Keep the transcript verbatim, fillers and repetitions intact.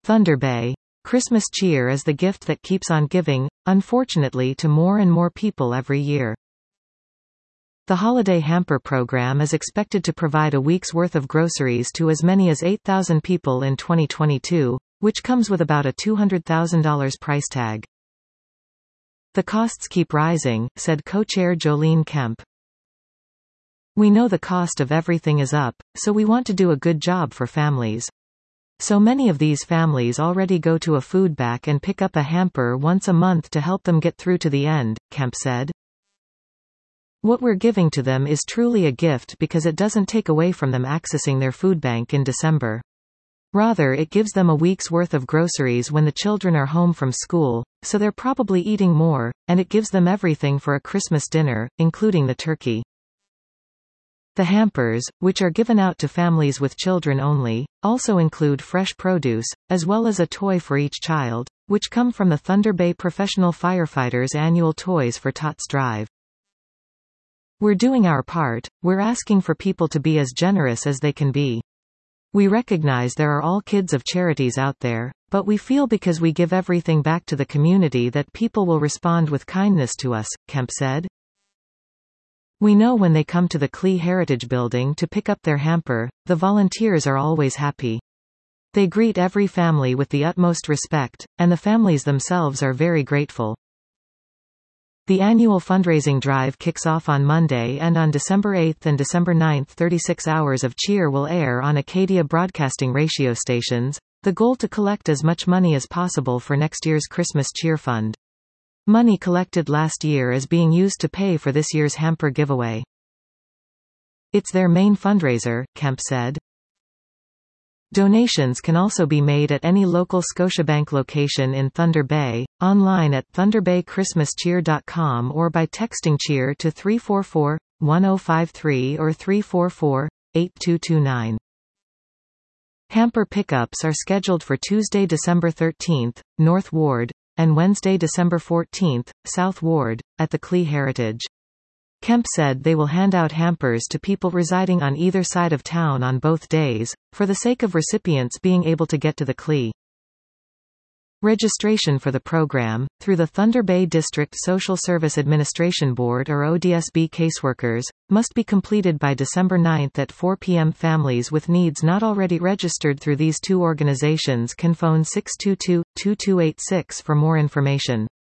Thunder Bay. Christmas cheer is the gift that keeps on giving, unfortunately, to more and more people every year. The Holiday Hamper program is expected to provide a week's worth of groceries to as many as eight thousand people in twenty twenty-two, which comes with about a two hundred thousand dollars price tag. The costs keep rising, said co-chair Jolene Kemp. We know the cost of everything is up, so we want to do a good job for families. So many of these families already go to a food bank and pick up a hamper once a month to help them get through to the end, Kemp said. What we're giving to them is truly a gift because it doesn't take away from them accessing their food bank in December. Rather, it gives them a week's worth of groceries when the children are home from school, so they're probably eating more, and it gives them everything for a Christmas dinner, including the turkey. The hampers, which are given out to families with children only, also include fresh produce, as well as a toy for each child, which come from the Thunder Bay Professional Firefighters annual Toys for Tots drive. We're doing our part, we're asking for people to be as generous as they can be. We recognize there are all kinds of charities out there, but we feel because we give everything back to the community that people will respond with kindness to us, Kemp said. We know when they come to the Clee Heritage Building to pick up their hamper, the volunteers are always happy. They greet every family with the utmost respect, and the families themselves are very grateful. The annual fundraising drive kicks off on Monday, and on December eighth and December ninth thirty-six hours of cheer will air on Acadia Broadcasting radio stations, the goal to collect as much money as possible for next year's Christmas Cheer Fund. Money collected last year is being used to pay for this year's hamper giveaway. It's their main fundraiser, Kemp said. Donations can also be made at any local Scotiabank location in Thunder Bay, online at thunder bay christmas cheer dot com or by texting cheer to three four four, one zero five three or three four four, eight two two nine. Hamper pickups are scheduled for Tuesday, December thirteenth, North Ward, and Wednesday, December fourteenth, South Ward, at the Clee Heritage. Kemp said they will hand out hampers to people residing on either side of town on both days, for the sake of recipients being able to get to the Clee. Registration for the program, through the Thunder Bay District Social Service Administration Board or O D S B caseworkers, must be completed by December ninth at four p m Families with needs not already registered through these two organizations can phone six two two, two two eight six for more information.